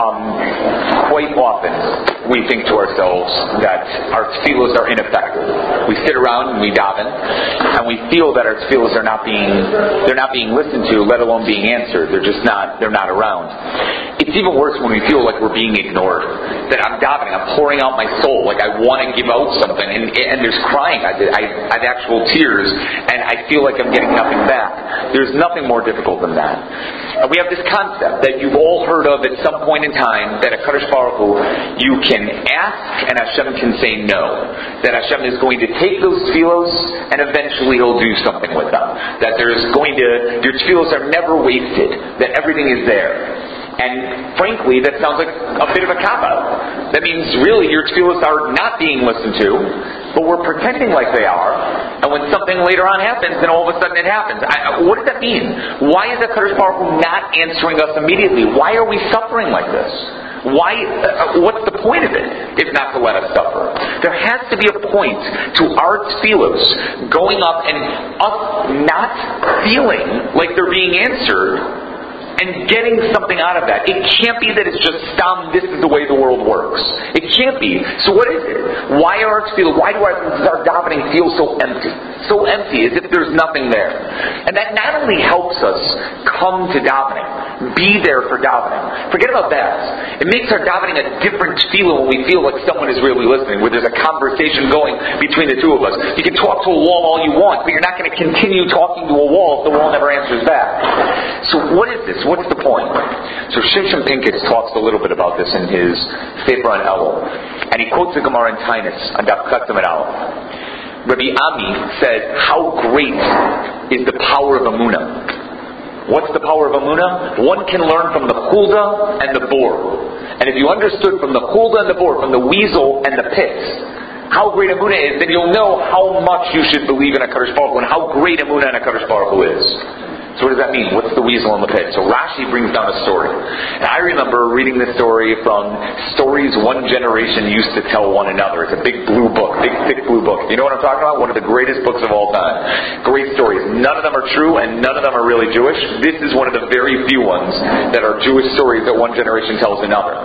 Quite often we think to ourselves that our tefillos are ineffective. We sit around and we daven, and we feel that our tefillos are not being listened to, let alone being answered. They're not around. It's even worse when we feel like we're being ignored. That I'm davening, I'm pouring out my soul, like I want to give out something, and there's crying. I have actual tears, and I feel like I'm getting nothing back. There's nothing more difficult than that. And we have this concept that you've all heard of at some point in time, that a Kadosh Baruch Hu, you can ask and Hashem can say no. That Hashem is going to take those tefillos and eventually He'll do something with them. That your tefillos are never wasted. That everything is there. And frankly, that sounds like a bit of a cop-out. That means really your tefillos are not being listened to, but we're pretending like they are, and when something later on happens, then all of a sudden it happens. What does that mean? Why is the Kadosh Baruch Hu not answering us immediately? Why are we suffering like this? Why? What's the point of it, if not to let us suffer? There has to be a point to our tefillos going up and us not feeling like they're being answered, and getting something out of that. It can't be that it's just this is the way the world works. It can't be. So what is it? Why does our davening feel so empty? So empty, as if there's nothing there. And that not only helps us come to davening, be there for davening. Forget about that. It makes our davening a different feeling when we feel like someone is really listening, where there's a conversation going between the two of us. You can talk to a wall all you want, but you're not going to continue talking to a wall if the wall never answers back. So what is this? What's the point? So Shimshon Pincus talks a little bit about this in his Sefer on Elul, and he quotes the Gemara in Tainus on Daf Katan Elul. Rabbi Ami said, "How great is the power of Emunah?" What's the power of Emunah? One can learn from the chulda and the boar, and if you understood from the chulda and the boar, from the weasel and the pit, how great Emunah is, then you'll know how much you should believe in a Kadosh Baruch Hu and how great Emunah and a Kadosh Baruch Hu is. So what does that mean? What's the weasel in the pit? So Rashi brings down a story. And I remember reading this story from stories one generation used to tell one another. It's a big blue book, big thick blue book. You know what I'm talking about? One of the greatest books of all time. Great stories. None of them are true and none of them are really Jewish. This is one of the very few ones that are Jewish stories that one generation tells another.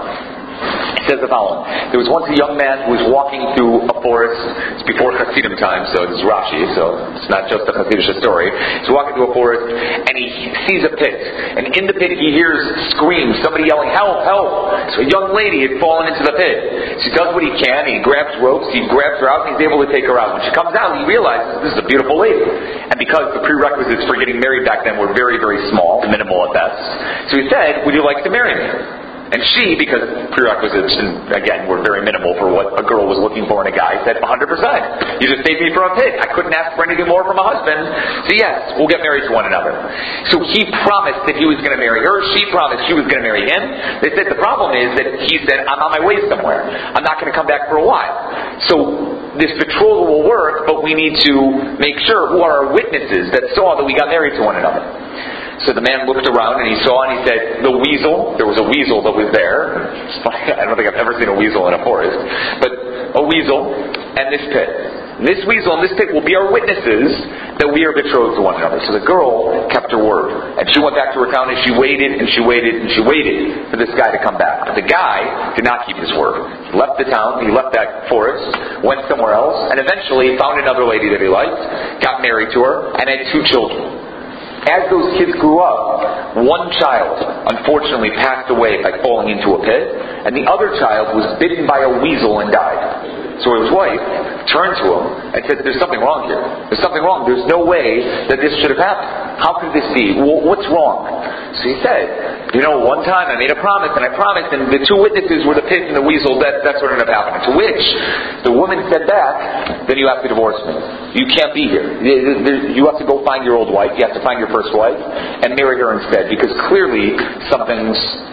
It says the following. There was once a young man who was walking through a forest. It's before Hasidim time, so it's Rashi, so it's not just a Hasidic story. He's walking through a forest, and he sees a pit. And in the pit he hears screams, somebody yelling, "Help, help!" So a young lady had fallen into the pit. She does what he can, he grabs ropes, he grabs her out, and he's able to take her out. When she comes out, he realizes this is a beautiful lady. And because the prerequisites for getting married back then were very, very small, minimal at best, so he said, "Would you like to marry me?" And she, because prerequisites, again, were very minimal for what a girl was looking for in a guy, said 100%. You just saved me from a pit. I couldn't ask for anything more from a husband. So yes, we'll get married to one another. So he promised that he was going to marry her. She promised she was going to marry him. They said the problem is that he said, "I'm on my way somewhere. I'm not going to come back for a while." So this betrothal will work, but we need to make sure who are our witnesses that saw that we got married to one another. So the man looked around and he saw and he said, the weasel, there was a weasel that was there. I don't think I've ever seen a weasel in a forest. But a weasel and this pit. And this weasel and this pit will be our witnesses that we are betrothed to one another. So the girl kept her word. And she went back to her town and she waited and she waited and she waited for this guy to come back. But the guy did not keep his word. He left the town, he left that forest, went somewhere else, and eventually found another lady that he liked, got married to her, and had 2 children. As those kids grew up, one child unfortunately passed away by falling into a pit, and the other child was bitten by a weasel and died. So his wife turned to him and said, "There's something wrong here. There's something wrong. There's no way that this should have happened. How could this be? What's wrong?" So he said, "One time I made a promise, and the 2 witnesses were the pit and the weasel. That's what ended up happening." To which the woman said back, "Then you have to divorce me. You can't be here. You have to go find your old wife. You have to find your first wife and marry her instead, because clearly something's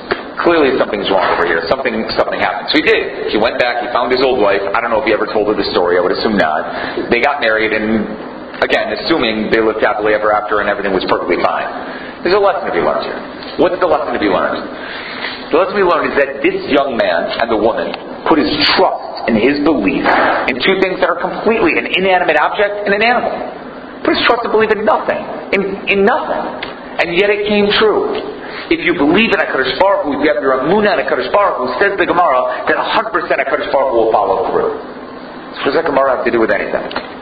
wrong over here. Something happened." So he did. He went back, he found his old wife. I don't know if he ever told her the story. I would assume not. They got married, and again, assuming they lived happily ever after and everything was perfectly fine. There's a lesson to be learned here. What's the lesson to be learned? The lesson we learned is that this young man and the woman put his trust and his belief in 2 things that are completely an inanimate object and an animal. Put his trust and belief in nothing. In nothing. And yet it came true. If you believe in HaKadosh Baruch Hu, if you have your Amunah in HaKadosh Baruch Hu, says the Gemara, then 100% HaKadosh Baruch Hu will follow through. So what does that Gemara have to do with anything?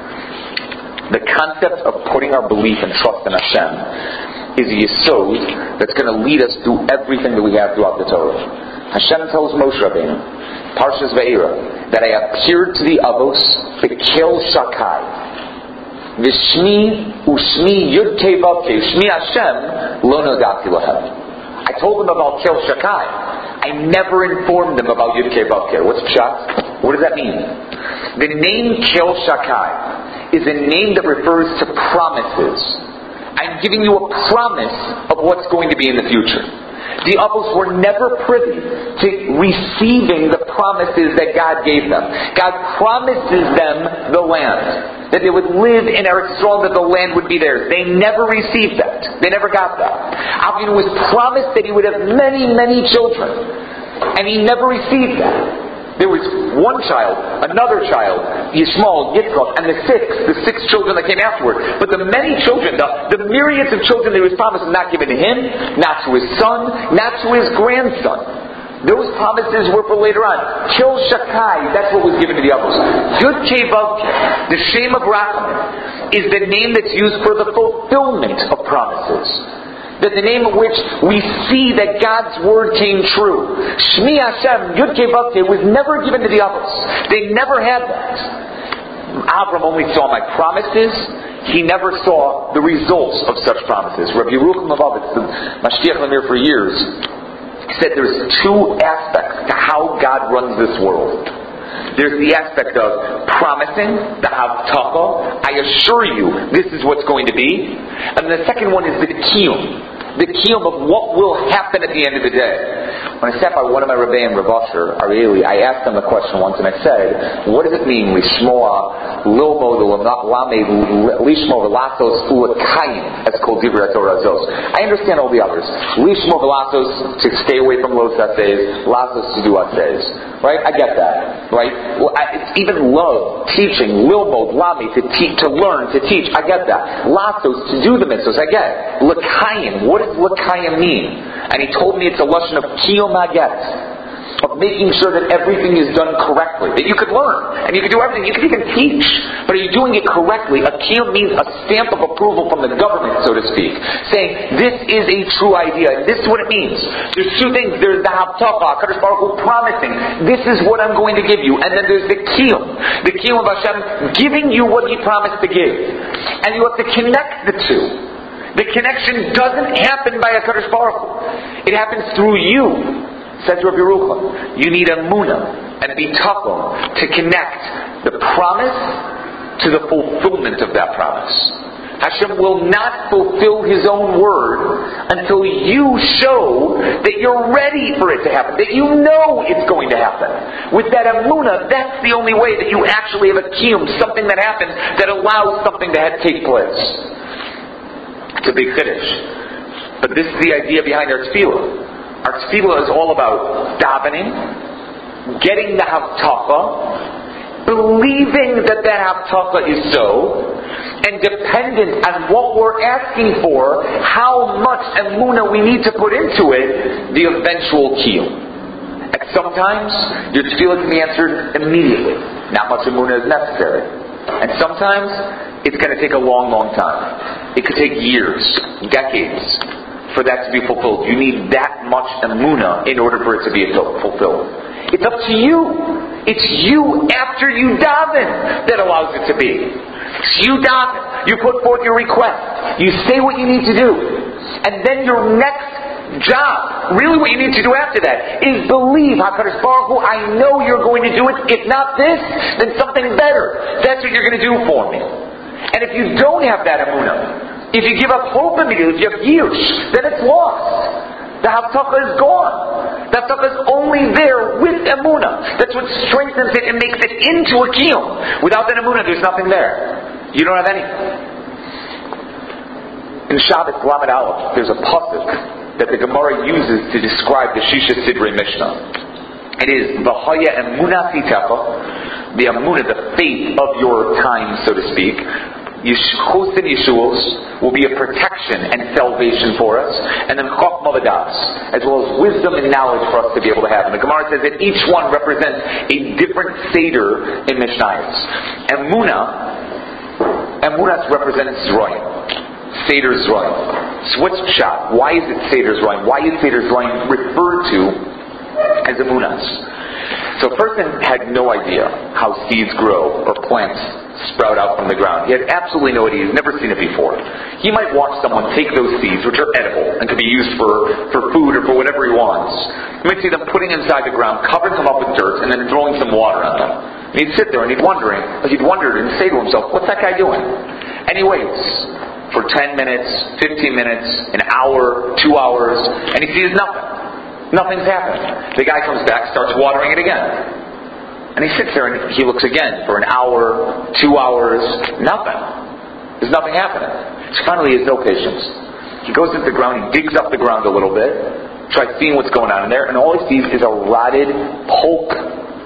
The concept of putting our belief and trust in Hashem is a yesod that's going to lead us through everything that we have throughout the Torah. Hashem tells Moshe Rabbeinu, Parshas Ve'era, that I appeared to the Avos, B'Kel Shakai, V'Shmi U'Shmi Yud Kei Vav Kei Shmi Hashem Lo Nodati Lahem. I told them about Kel Shakai. I never informed them about Yud Kei Vav Kei. What's Pshat? What does that mean? The name Kel Shakai is a name that refers to promises. I'm giving you a promise of what's going to be in the future. The Avos were never privy to receiving the promises that God gave them. God promises them the land, that they would live in Eretz Yisrael, that the land would be theirs. They never received that. They never got that. Avinu was promised that he would have many, many children, and he never received that. There was one child, another child, Yishmael, Yitzchak, and the six children that came afterward. But the many children, the myriads of children that he was promised were not given to him, not to his son, not to his grandson. Those promises were for later on. Kel Shakai, that's what was given to the others. Yud Kei Vav Kei, the Shem of Rachamim, is the name that's used for the fulfillment of promises. That the name of which we see that God's word came true. Shmi Hashem, Yud Kei Vav Kei, was never given to the others. They never had that. Avram only saw my promises. He never saw the results of such promises. Rabbi Yerucham of Avitz, the Mashgiach Lamir for years, said there's two aspects to how God runs this world. There's the aspect of promising, the Havtacha, I assure you this is what's going to be. And the second one is the Kiyum. The Kiyum of what will happen at the end of the day. When I sat by one of my Rebbeim, Rav Asher Arieli, I asked him the question once and I said, what does it mean, Lishmoa, Lilmo, Lishmo, Velasos, Ulakayim, as called Divrei Torah Zos. I understand all the others. Lishmo, Velasos, to stay away from Los Assays, Lasos to do Assays. Right? I get that. Right? Well, it's even love, teaching, Lilmo, Lami, to learn, to teach. I get that. Lasos, to do the mitzvahs. I get it. Lakayim, what does Lakayim mean? And he told me it's a lesson of Kiyum Haget, of making sure that everything is done correctly. That you could learn, and you could do everything. You could even teach. But are you doing it correctly? A Kiyum means a stamp of approval from the government, so to speak. Saying, this is a true idea. And this is what it means. There's two things. There's the Havtacha, HaKadosh Baruch Hu promising, this is what I'm going to give you. And then there's the Kiyum. The Kiyum of Hashem giving you what He promised to give. And you have to connect the two. The connection doesn't happen by HaKadosh Baruch Hu. It happens through you. Says Rabbi Yerucham, you need Amunah and Bitachon to connect the promise to the fulfillment of that promise. Hashem will not fulfill His own word until you show that you're ready for it to happen, that you know it's going to happen. With that Amunah, that's the only way that you actually have a kiyum, something that happens that allows something to take place. It's a big chiddush. But this is the idea behind our tefillah. Our tefillah is all about davening, getting the Havtacha, believing that Havtacha is so, and dependent on what we're asking for, how much emunah we need to put into it, the eventual kiyum. And sometimes your tefillah can be answered immediately. Not much emunah is necessary. And sometimes it's going to take a long, long time. It could take years, decades, for that to be fulfilled. You need that much emunah in order for it to be fulfilled. It's up to you. It's you after you daven that allows it to be. You daven. You put forth your request. You say what you need to do. And then your next job, really what you need to do after that, is believe, HaKadosh Baruch Hu, I know you're going to do it. If not this, then something better. That's what you're going to do for me. And if you don't have that emunah, if you give up hope immediately, if you have years, then it's lost. The Havtacha is gone. The Havtacha is only there with emunah. That's what strengthens it and makes it into a kiyum. Without that emunah, there's nothing there. You don't have anything. In Shabbat Lamed Aleph, there's a pasuk that the Gemara uses to describe the Shisha Sidrei Mishnah. It is V'haya emunah titecha, the emunah, the faith of your time, so to speak. Chus and Yeshuos will be a protection and salvation for us, and then Chochmah v'das, as well as wisdom and knowledge for us to be able to have. And the Gemara says that each one represents a different Seder in Mishnayos. Emunah represents Zroim. Seder Zroim. So what's Pshat? Why is it Seder Zroim? Why is Seder Zroim referred to as Emunahs? So a person had no idea how seeds grow or plants sprout out from the ground. He had absolutely no idea. He's never seen it before. He might watch someone take those seeds, which are edible and can be used for food or for whatever he wants. You might see them putting inside the ground, covering them up with dirt, and then throwing some water on them. And he'd sit there and he'd wonder and say to himself, what's that guy doing? And he waits for 10 minutes, 15 minutes, an hour, 2 hours, and he sees nothing. Nothing's happened. The guy comes back, starts watering it again. And he sits there and he looks again for an hour, 2 hours, nothing. There's nothing happening. So finally he has no patience. He goes into the ground, he digs up the ground a little bit, tries seeing what's going on in there, and all he sees is a rotted poke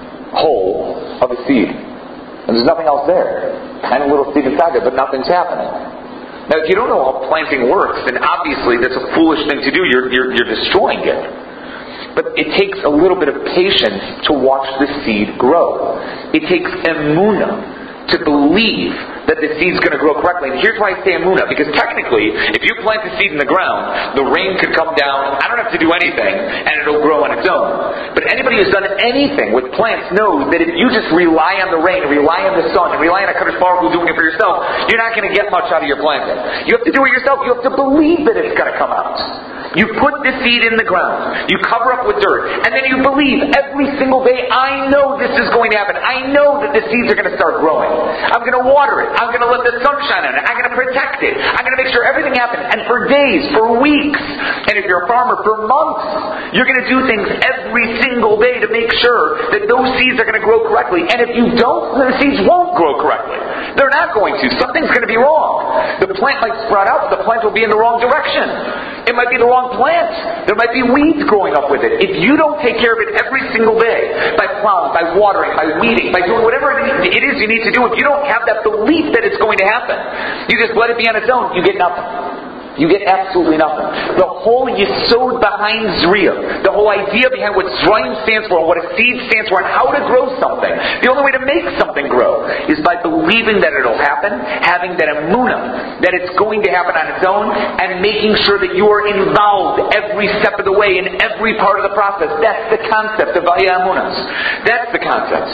hole of a seed. And there's nothing else there. Tiny little seed inside there, but nothing's happening. Now if you don't know how planting works, then obviously that's a foolish thing to do. You're destroying it. But it takes a little bit of patience to watch the seed grow. It takes emunah to believe that the seed's going to grow correctly. And here's why I say emunah, because technically, if you plant the seed in the ground, the rain could come down, I don't have to do anything, and it'll grow on its own. But anybody who's done anything with plants knows that if you just rely on the rain, rely on the sun, and rely on HaKadosh Baruch Hu doing it for yourself, you're not going to get much out of your planting. You have to do it yourself. You have to believe that it's going to come out. You put the seed in the ground. You cover up with dirt. And then you believe every single day, I know this is going to happen. I know that the seeds are going to start growing. I'm going to water it. I'm going to let the sun shine on it. I'm going to protect it. I'm going to make sure everything happens. And for days, for weeks, and if you're a farmer, for months, you're going to do things every single day to make sure that those seeds are going to grow correctly. And if you don't, the seeds won't grow correctly. They're not going to. Something's going to be wrong. The plant might sprout out, but the plant will be in the wrong direction. It might be the wrong plant. There might be weeds growing up with it. If you don't take care of it every single day, by plowing, by watering, by weeding, by doing whatever it is you need to do, if you don't have that belief that it's going to happen, you just let it be on its own, you get nothing. You get absolutely nothing. The whole yesod behind Zriya, the whole idea behind what Zrayim stands for, and what a seed stands for, and how to grow something, the only way to make something grow is by believing that it'll happen, having that emunah, that it's going to happen on its own, and making sure that you are involved every step of the way, in every part of the process. That's the concept of Vayeh Emunas. That's the concept.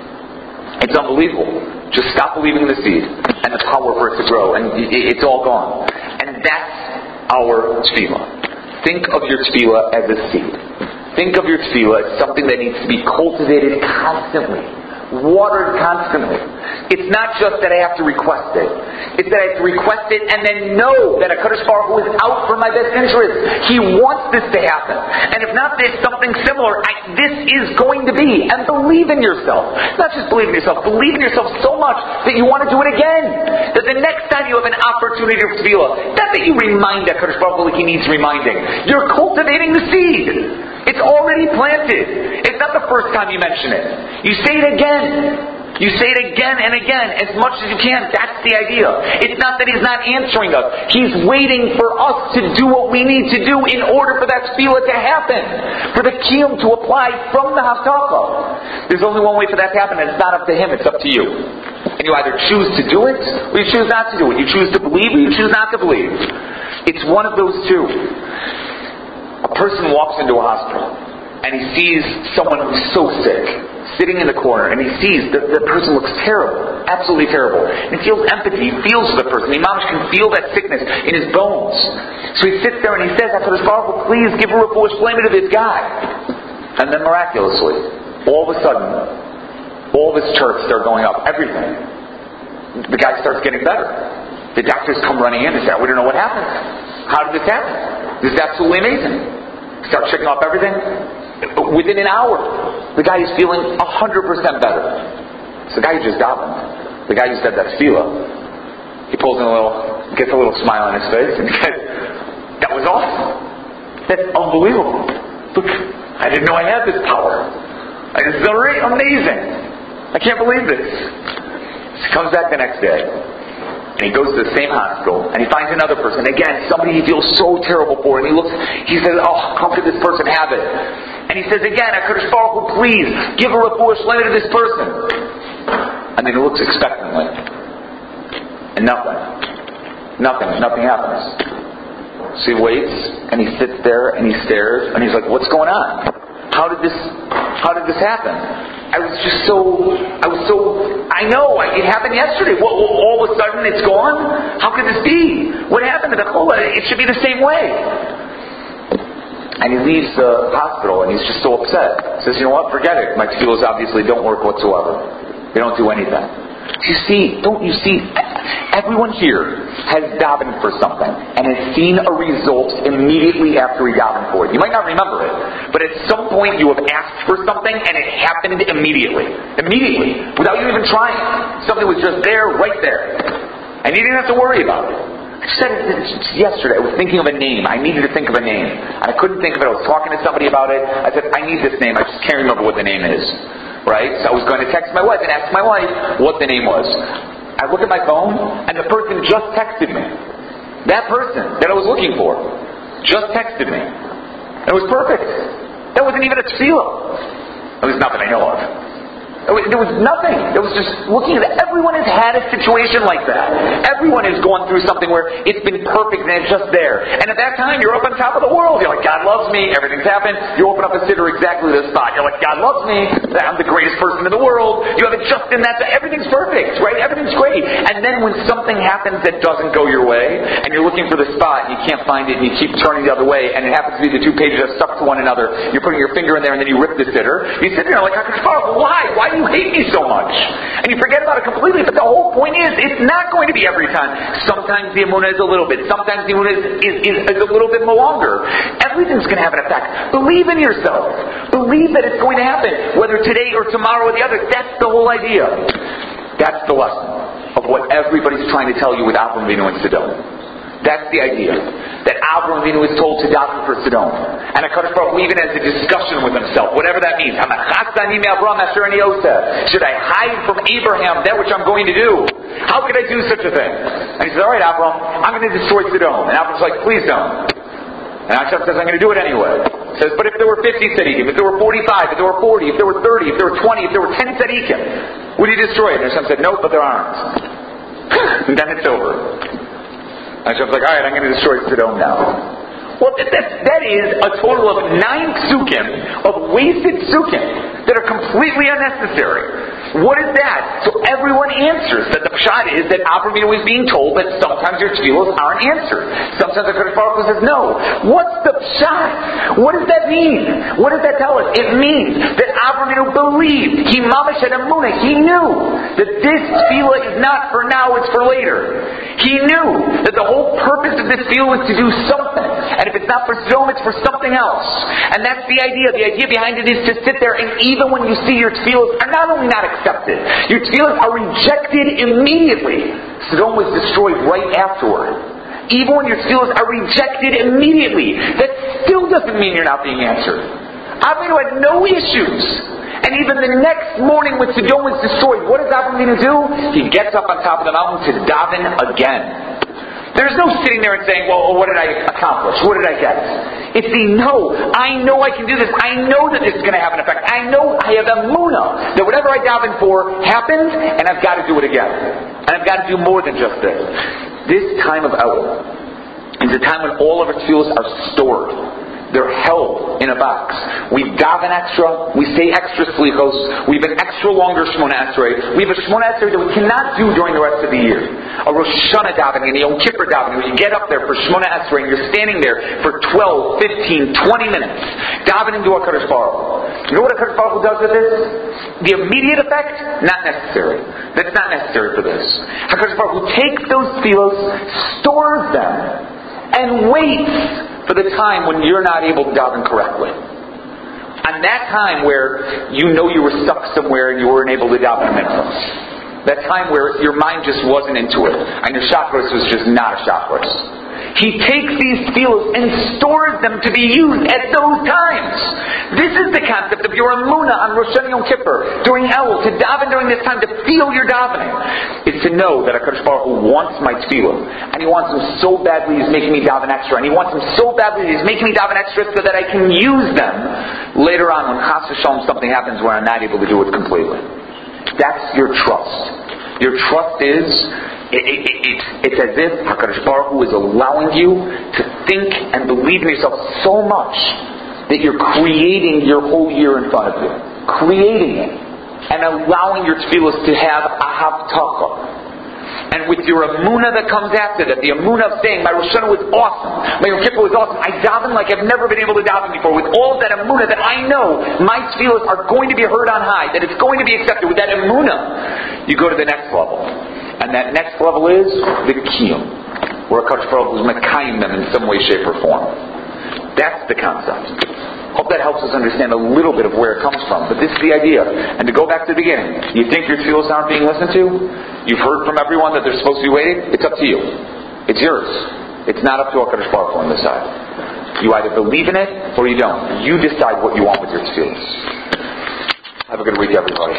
It's unbelievable. Just stop believing in the seed and the power for it to grow, and it's all gone. And that's our tefillah. Think of your tefillah as a seed. Think of your tefillah as something that needs to be cultivated constantly, watered constantly. It's not just that I have to request it. It's that I have to request it and then know that HaKadosh Baruch Hu is out for my best interest. He wants this to happen. And if not this, something similar, this is going to be. And believe in yourself. Not just believe in yourself. Believe in yourself so much that you want to do it again. That the next time you have an opportunity of tefillah, not that you remind HaKadosh Baruch Hu like he needs reminding. You're cultivating the seed. It's already planted. It's not the first time you mention it. You say it again. You say it again and again, as much as you can. That's the idea. It's not that He's not answering us. He's waiting for us to do what we need to do in order for that tefillah to happen. For the kiyum to apply from the haftarah. There's only one way for that to happen, and it's not up to Him, it's up to you. And you either choose to do it, or you choose not to do it. You choose to believe, or you choose not to believe. It's one of those two. A person walks into a hospital, and he sees someone who's so sick, sitting in the corner, and he sees that the person looks terrible, absolutely terrible. And he feels empathy, he feels for the person. The Imam can feel that sickness in his bones. So he sits there and he says, HaKadosh Baruch Hu, please give a refuah shlema to this guy. And then miraculously, all of a sudden, all of his charts start going up, everything. The guy starts getting better. The doctors come running in and say, we don't know what happened. How did this happen? This is absolutely amazing. Start checking off everything. Within an hour, the guy is feeling 100% better. It's the guy who just davened. The guy who said that tefillah. He gets a little smile on his face, and he says, "That was awesome. That's unbelievable. Look, I didn't know I had this power. This is amazing. I can't believe this." He comes back the next day. And he goes to the same hospital, and he finds another person. Again, somebody he feels so terrible for. And he says, oh, how could this person have it? And he says again, HaKadosh Baruch Hu, please, give a refuah shlema to this person. And then he looks expectantly. And nothing happens. So he waits, and he sits there, and he stares, and he's like, what's going on? How did this happen? I know, it happened yesterday. All of a sudden it's gone? How could this be? What happened to the chola? It should be the same way. And he leaves the hospital and he's just so upset. He says, you know what, forget it. My tefillos obviously don't work whatsoever. They don't do anything. Don't you see, everyone here has davened for something and has seen a result immediately after he davened for it. You might not remember it, but at some point you have asked for something and it happened immediately, without you even trying. Something was just there, right there, and you didn't have to worry about it. I said it yesterday. I was thinking of a name. I needed to think of a name, and I couldn't think of it. I was talking to somebody about it. I said, I need this name. I just can't remember what the name is. Right? So I was going to text my wife and ask my wife what the name was. I look at my phone, and the person just texted me. That person that I was looking for just texted me. It was perfect. That wasn't even a tefillah. At least not that I know of. There was nothing. It was just looking at it. Everyone has had a situation like that. Everyone has gone through something where it's been perfect and it's just there. And at that time, you're up on top of the world. You're like, God loves me. Everything's happened. You open up a siddur exactly the spot. You're like, God loves me. I'm the greatest person in the world. You have it just in that. Everything's perfect, right? Everything's great. And then when something happens that doesn't go your way, and you're looking for the spot, and you can't find it, and you keep turning the other way, and it happens to be the two pages that stuck to one another, you're putting your finger in there, and then you rip the siddur. You sit there like, why? Why do you hate me so much? And you forget about it completely, but the whole point is, it's not going to be every time. Sometimes the emunah is a little bit. Sometimes the emunah is a little bit more longer. Everything's going to have an effect. Believe in yourself. Believe that it's going to happen, whether today or tomorrow or the other. That's the whole idea. That's the lesson of what everybody's trying to tell you with Avram Avinu and Sodom. That's the idea. That Avram Avinu is told to daven for Sodom. And HaKadosh Baruch Hu even has a discussion with himself, whatever that means. Should I hide from Abraham that which I'm going to do? How could I do such a thing? And he says, alright Avram, I'm going to destroy Sodom. And Avram's like, please don't. And Hashem says, I'm going to do it anyway. He says, but if there were 50 tzaddikim, if there were 45, if there were 40, if there were 30, if there were 20, if there were 10 tzaddikim, would you destroy it? And Hashem said, nope, but there aren't. And then it's over. And Hashem's like, alright, I'm going to destroy Sodom now. Well, that is a total of 9 psukim of wasted psukim that are completely unnecessary. What is that? So everyone answers that the pshat is that Avram Avinu is being told that sometimes your tefillos aren't answered. Sometimes the HaKadosh Baruch Hu says no. What's the pshat? What does that mean? What does that tell us? It means that Avram Avinu believed. He mamash had emunah. He knew that this tefillah is not for now, it's for later. He knew that the whole purpose of this tefillah was to do something. And if it's not for Sodom, it's for something else. And that's the idea. The idea behind it is to sit there, and even when you see your tefillos are not only not accepted, your tefillos are rejected immediately. Sodom was destroyed right afterward. Even when your tefillos are rejected immediately, that still doesn't mean you're not being answered. Avram had no issues. And even the next morning when Sodom was destroyed, what does Avram do? He gets up on top of the mountain to daven again. There's no sitting there and saying, well, what did I accomplish? What did I get? It's I know I can do this. I know that this is going to have an effect. I know I have emunah that whatever I daven for happens, and I've got to do it again. And I've got to do more than just this. This time of Elul is a time when all of our tefillos are stored. They're held in a box. We daven extra. We say extra slichos. We have an extra longer Shmona Esrei. We have a Shmona Esrei that we cannot do during the rest of the year. A Rosh Hashanah davening and a Yom Kippur davening where you get up there for Shmona Esrei and you're standing there for 12, 15, 20 minutes davening to HaKadosh Baruch Hu. You know what HaKadosh Baruch Hu does with this? The immediate effect? Not necessary. That's not necessary for this. HaKadosh Baruch Hu takes those tefillos, stores them, and waits for the time when you're not able to daven correctly. On that time where you know you were stuck somewhere and you weren't able to daven a minhag. That time where your mind just wasn't into it. And your chakras was just not a chakras. He takes these tefillos and stores them to be used at those times. This is the concept of your emunah. emunah on Rosh Hashanah Yom Kippur, during Elul, to daven during this time, to feel your davening, is to know that HaKadosh Baruch Hu wants my tefillah. And He wants them so badly He's making me daven extra. And He wants them so badly He's making me daven extra so that I can use them later on when Chas v'Shalom something happens where I'm not able to do it completely. That's your trust. Your trust is, it's as if HaKadosh Baruch Hu is allowing you to think and believe in yourself so much that you're creating your whole year in front of you. Creating it. And allowing your tefillos to have a havtacha. And with your emunah that comes after that, the emunah of saying, my Rosh Hashanah was awesome, my Yom Kippur was awesome, I daven like I've never been able to daven before, with all of that emunah that I know my tefillos are going to be heard on high, that it's going to be accepted, with that emunah, you go to the next level. And that next level is the kiyum, where HaKadosh Baruch Hu is mekayim them in some way, shape, or form. That's the concept. Hope that helps us understand a little bit of where it comes from. But this is the idea. And to go back to the beginning, you think your tefillos aren't being listened to? You've heard from everyone that they're supposed to be waiting? It's up to you. It's yours. It's not up to HaKadosh Baruch Hu on this side. You either believe in it or you don't. You decide what you want with your tefillos. Have a good week, everybody.